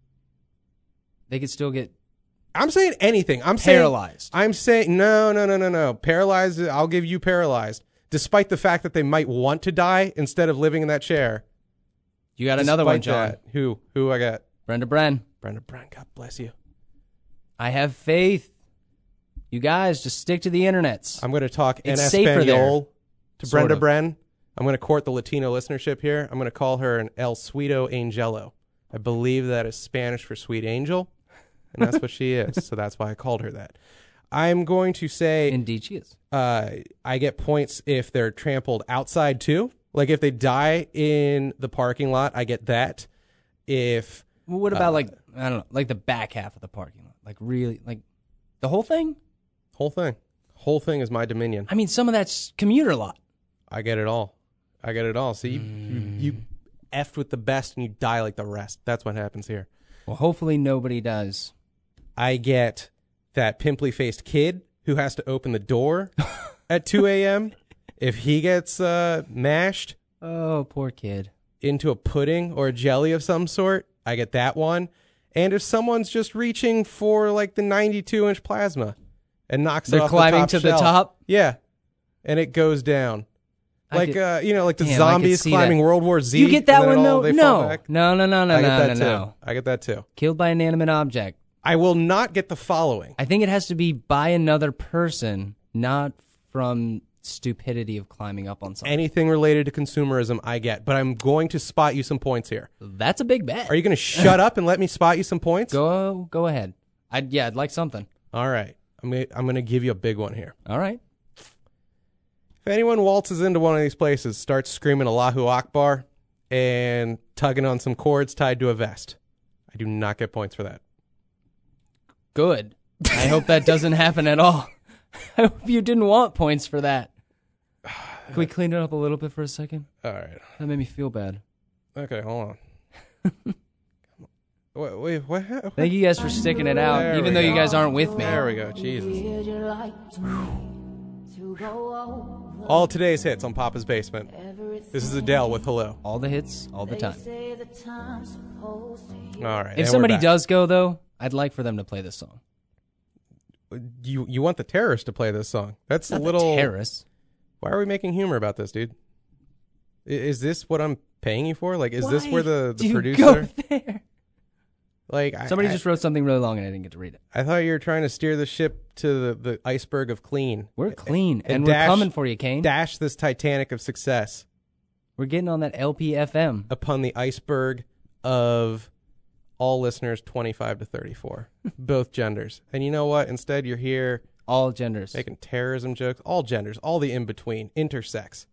They could still get I'm saying anything. paralyzed. I'm saying no. Paralyzed. I'll give you paralyzed, despite the fact that they might want to die instead of living in that chair. You got another one, Despite John. that. Who I got? Brenda Bren. Brenda Brown. God bless you. I have faith. You guys just stick to the internets. I'm going to talk in It's safer there. Espanol to Sort Brenda of. Bren. I'm going to court the Latino listenership here. I'm going to call her an El Suito Angelo. I believe that is Spanish for sweet angel, and that's what she is. So that's why I called her that. I'm going to say... Indeed she is. I get points if they're trampled outside too. Like if they die in the parking lot, I get that. If Well, what about I don't know, like the back half of the parking lot? Like really, like the whole thing? whole thing is my dominion. I mean, some of that's commuter lot. I get it all. See, you effed with the best and you die like the rest. That's what happens here. Well, hopefully nobody does. I get that pimply-faced kid who has to open the door at 2 a.m. If he gets mashed Oh, poor kid. into a pudding or a jelly of some sort, I get that one. And if someone's just reaching for like the 92-inch plasma and knocks it They're off climbing the top to the shelf, top? yeah, and it goes down. Like like the Damn, I could zombies see climbing that. World War Z. You get that and then one all- though? they fall No. back. No. I get that too. No. I get that too. Killed by an inanimate object. I will not get the following. I think it has to be by another person, not from stupidity of climbing up on something. Anything related to consumerism, I get. But I'm going to spot you some points here. That's a big bet. Are you going to shut up and let me spot you some points? Go ahead. I'd like something. All right. I'm going to give you a big one here. All right. If anyone waltzes into one of these places, starts screaming Allahu Akbar and tugging on some cords tied to a vest, I do not get points for that. Good. I hope that doesn't happen at all. I hope you didn't want points for that. Can we clean it up a little bit for a second? All right. That made me feel bad. Okay, hold on. Wait, what? Thank you guys for sticking it out, There even we though you go. guys aren't with me. There we go. Jesus. Would you like to go All today's hits on Papa's Basement. This is Adele with Hello. All the hits, all the time. All right. If somebody does go, though, I'd like for them to play this song. You want the terrorists to play this song. That's Not a little... the terrorists. Why are we making humor about this, dude? Is this what I'm paying you for? Like, is this where the do you producer... go there? Like, Somebody just wrote something really long and I didn't get to read it. I thought you were trying to steer the ship to the iceberg of clean. We're clean, and dash- we're coming for you, Kane. Dash this Titanic of success We're getting on that LPFM. upon the iceberg of all listeners 25 to 34, both genders. And you know what? Instead, you're here All genders. making terrorism jokes. All genders, all the in-between, intersex,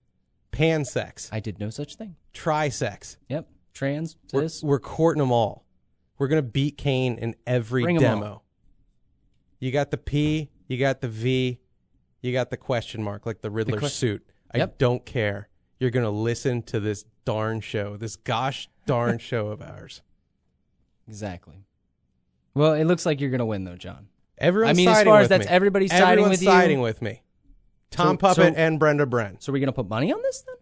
pansex, I did no such thing. trisex. Yep. Trans, We're, cis. we're courting them all. We're going to beat Kane in every Bring 'em demo. all. You got the P, you got the V, you got the question mark, like the Riddler suit. I Yep. don't care. You're going to listen to this darn show, this gosh darn show of ours. Exactly. Well, it looks like you're going to win, though, John. Everyone's I mean, as siding far as with that's me. everybody siding Everyone's with you. siding with me. Tom Puppet so- and Brenda Bren. So we're going to put money on this then?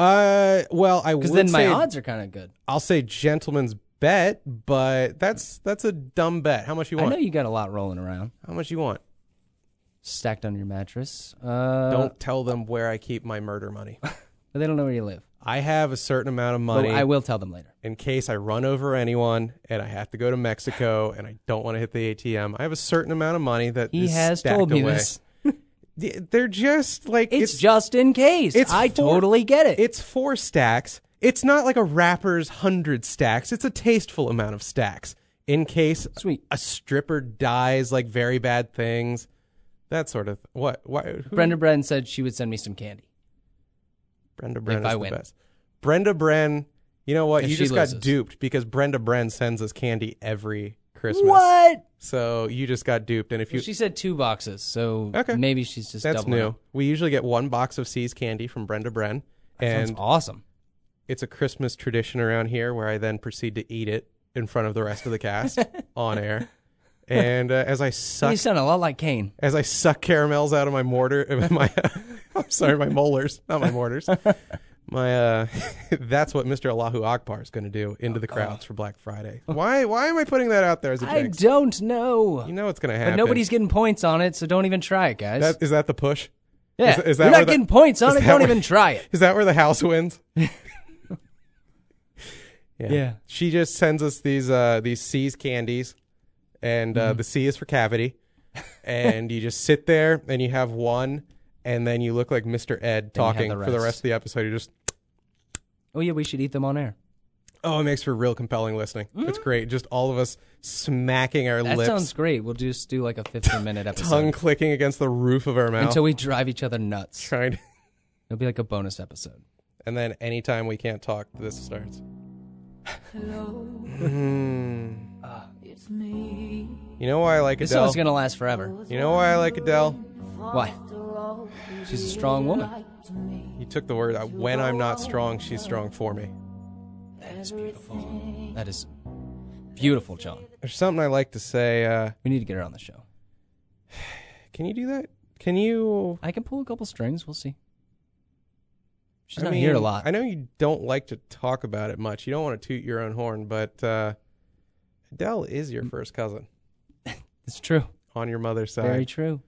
Well, I would Because then my say odds are kind of good. I'll say gentleman's bet, but that's a dumb bet. How much you I want? know you got a lot rolling around. How much you want? Stacked on your mattress. Don't tell them where I keep my murder money. But they don't know where you live. I have a certain amount of money But I will tell them later. in case I run over anyone and I have to go to Mexico and I don't want to hit the ATM. I have a certain amount of money that He is has stacked told me away. this. They're just like It's just in case. I totally get it. It's 4 stacks. It's not like a rapper's 100 stacks. It's a tasteful amount of stacks in case Sweet. a stripper dies, like very bad things, that sort of. What? Why? Who? Brenda Bren said she would send me some candy. Brenda Bren if is I the win. best. Brenda Bren. You know what? If You she just loses. got duped because Brenda Bren sends us candy every Christmas. What? So you just got duped, and if you She said 2 boxes, so Okay. maybe she's just that's doubling new. up. We usually get 1 box of C's candy from Brenda Bren, That sounds and awesome. it's a Christmas tradition around here where I then proceed to eat it in front of the rest of the cast on air. And as I You suck sound a lot like Kane. caramels out of my mortar, I'm sorry, my molars, not my mortars. My that's what Mr. Allahu Akbar is going to do into the crowds for Black Friday. Why am I putting that out there as a I jinx? don't know. You know what's going to happen. But nobody's getting points on it, so don't even try it, guys. Is that the push? yeah, is that you're where not the- getting points on is it. that Don't where- even try it. Is that where the house wins? Yeah. She just sends us these C's candies, and the C is for cavity, and you just sit there and you have one, and then you look like Mr. Ed Then you have talking the for the rest. rest of the episode. You just Oh, yeah, we should eat them on air. it makes for real compelling listening. It's great. Just all of us smacking our That lips, sounds great. We'll just do like a 15-minute episode. tongue clicking against the roof of our mouth, Until we drive each other nuts. trying. It'll be like a bonus episode. And then anytime we can't talk, this starts. Hello, it's me. You know why I like This Adele? song's going to last forever. You know why I like Adele? Why? She's a strong woman. You took the word out. When I'm not strong, she's strong for me. That is beautiful. That is beautiful, John. There's something I like to say. We need to get her on the show. Can you do that? Can you? I can pull a couple strings. We'll see. She's I not mean, here a lot. I know you don't like to talk about it much. You don't want to toot your own horn, but Adele is your first cousin It's true. on your mother's side. Very true.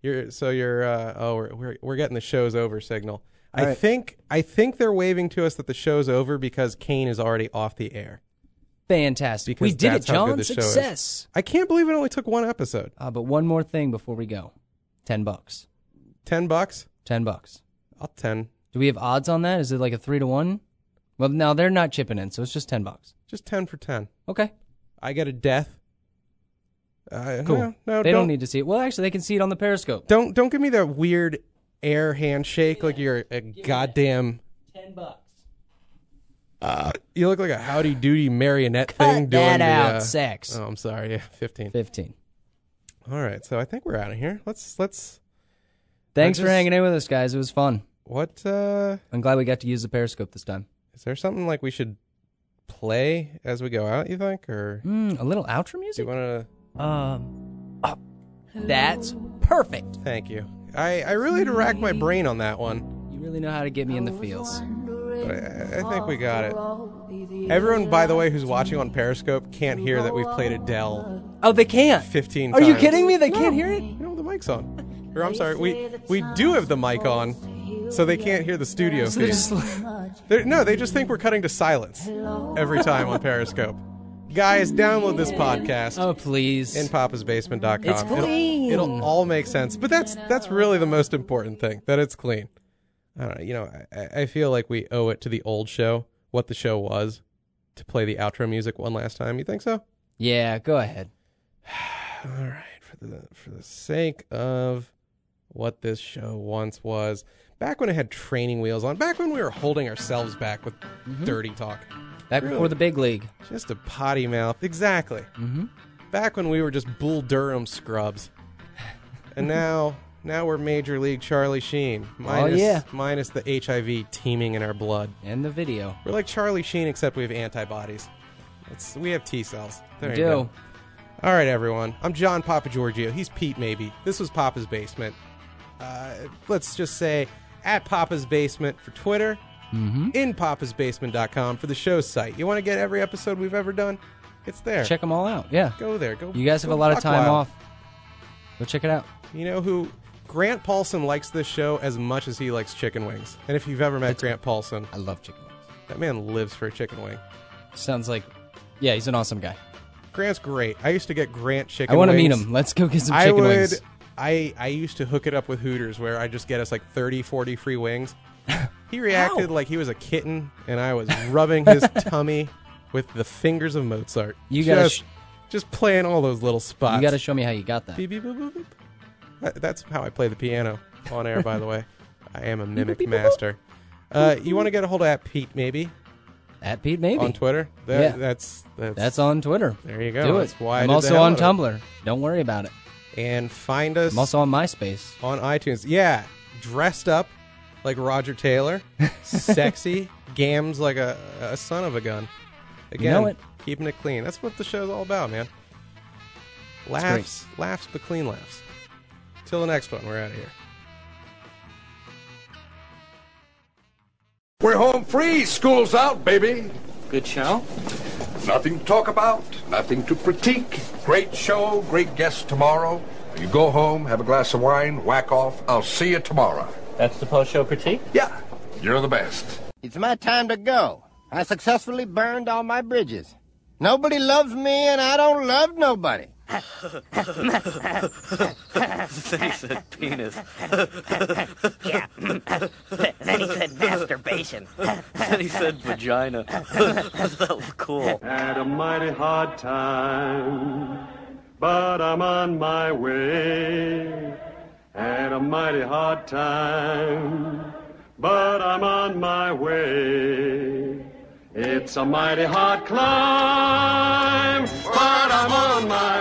We're getting the show's over signal. All I right. think they're waving to us that the show's over because Kane is already off the air. Fantastic. Because We did it, that's how good John. the show is. Success. I can't believe it only took 1 episode. But one more thing before we go. $10. $10. $10. I'll 10. Do we have odds on that? Is it like a 3-1? Well, no, they're not chipping in, so it's just $10. Just 10 for 10. Okay. I get a death. Cool. No, They don't need to see it. Well, actually, they can see it on the Periscope. Don't give me that weird air handshake like you're a goddamn. $10. You look like a Howdy Doody marionette Cut thing doing that the. out, sex. Oh, I'm sorry. Yeah, 15. 15. All right, so I think we're out of here. Let's. Thanks for just- hanging in with us, guys. It was fun. What? I'm glad we got to use the Periscope this time. Is there something like we should play as we go out? You think, or A little outro do you music? want to? That's perfect. Thank you. I really had to rack my brain on that one. You really know how to get me in the feels. But I think we got it. Everyone, by the way, who's watching on Periscope can't hear that we've played Adele. Oh, they can't? 15 times. Are you kidding me? They can't hear it? No, the mic's on. Or I'm sorry, we do have the mic on, so they can't hear the studio feed. No, they just think we're cutting to silence every time on Periscope. Guys, download this podcast. Oh, please. In papasbasement.com. It's clean. It'll all make sense. But that's really the most important thing, that it's clean. I don't know. You know, I feel like we owe it to the old show, what the show was, to play the outro music one last time. You think so? Yeah, go ahead. All right. For the sake of what this show once was, back when it had training wheels on, back when we were holding ourselves back with dirty talk. Back before the big league. Just a potty mouth. Exactly. Mm-hmm. Back when we were just Bull Durham scrubs. And now we're Major League Charlie Sheen. Minus the HIV teeming in our blood. And the video. We're like Charlie Sheen, except we have antibodies. We have T cells. There we you do. Go. All right, everyone. I'm John Papa Giorgio. He's Pete Maybe. This was Papa's Basement. Let's just say at Papa's Basement for Twitter. In papasbasement.com for the show's site. You want to get every episode we've ever done? It's there. Check them all out. Yeah. Go there. You guys have a lot of time off. Go check it out. You know who? Grant Paulson likes this show as much as he likes chicken wings. And if you've ever met Grant Paulson, I love chicken wings. That man lives for a chicken wing. Sounds like, yeah, he's an awesome guy. Grant's great. I used to get Grant chicken wings. I want to meet him. Let's go get some chicken wings. I used to hook it up with Hooters where I just get us like 30, 40 free wings. He reacted like he was a kitten, and I was rubbing his tummy with the fingers of Mozart. You gotta just playing all those little spots. You got to show me how you got that. Beep, beep, boop, boop, boop. That's how I play the piano on air, by the way. I am a mimic master. You want to get a hold of at Pete Maybe? At Pete Maybe on Twitter. That's on Twitter. There you go. Do that's it. why I'm also on Tumblr. Don't worry about it. And find us. I'm also on MySpace. On iTunes. Yeah, dressed up like Roger Taylor, sexy, gams like a son of a gun. Again, you know it. Keeping it clean. That's what the show's all about, man. Laughs, but clean laughs. Till the next one, we're out of here. We're home free. School's out, baby. Good show? Nothing to talk about, nothing to critique. Great show, great guests tomorrow. You go home, have a glass of wine, whack off. I'll see you tomorrow. That's the post-show critique? Yeah, you're the best. It's my time to go. I successfully burned all my bridges. Nobody loves me, and I don't love nobody. Then he said penis. Yeah. Then he said masturbation. Then he said vagina. That was cool. Had a mighty hard time, but I'm on my way. Had a mighty hard time, but I'm on my way. It's a mighty hard climb, but I'm on my